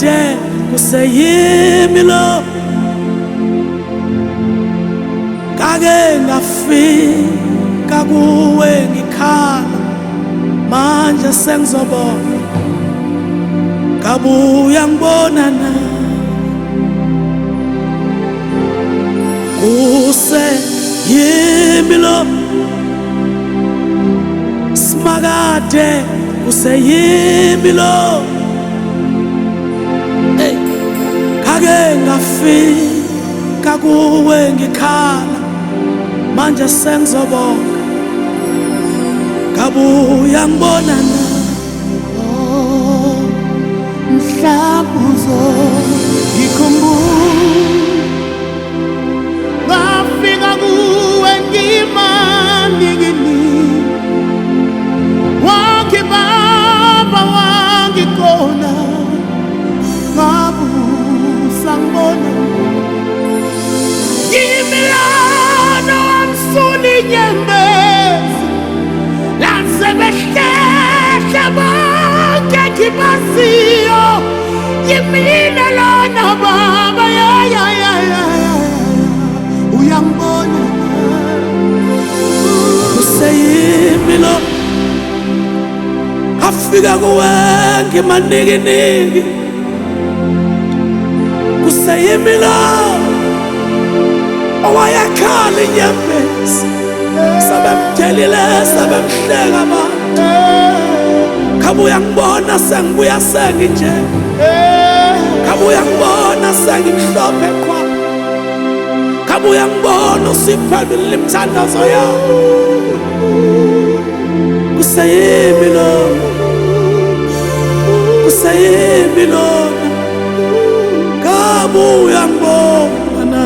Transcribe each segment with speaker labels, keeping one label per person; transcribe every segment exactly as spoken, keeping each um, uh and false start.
Speaker 1: Smakade kuseyimi lo kake ngafika kuwe ngikhala manje sengizobona kabuya ngibona na kuseyimi lo Smakade kuseyimi lo hey kake ngafika kuwe ngikhala manje sengizobona kabuya ngibona na
Speaker 2: oh mhlabuzo ngikhumbula ngafika kuwe ngimani ngini wangi baba wangi kona ngabusa ngibona ngimilano amsuli nyembezi lasebehlehla bonke ngibasiyo yimina lona baba ya ya ya ya uyangibona
Speaker 1: kuseyimi lo afika kuwe ngimanikiniki kuseyimi lo owayakhala inyembezi sabemthelile sabemhleka abantu kabuya ngibona sengibuya senginje kabuya ngibona sengimhlophe kwa kabuya ngibona usiphelile imthandazo yakho kuseyimi lo kuseyimi lo kabuya ngibona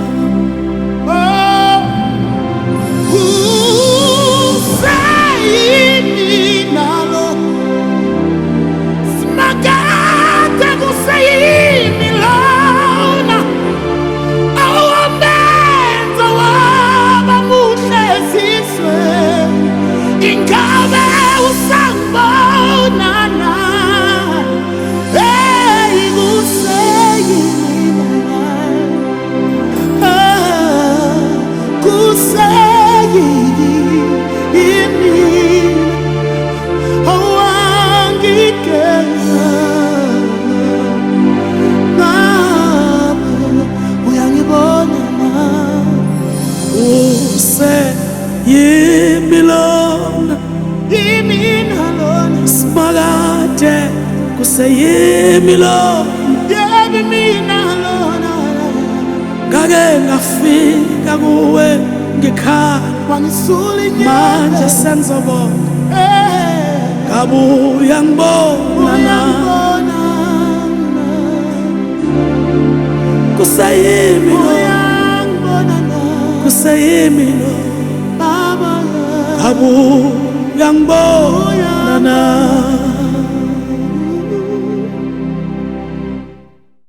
Speaker 1: Yimi lona
Speaker 2: yimina lona
Speaker 1: Smakade kuseyimi lona
Speaker 2: yimina lona
Speaker 1: kake ngafika kuwe ngikhala
Speaker 2: wangisula
Speaker 1: manje sengizobona kabuya ngibona na kuseyimi lo kuseyimi lo kabuya ngibona na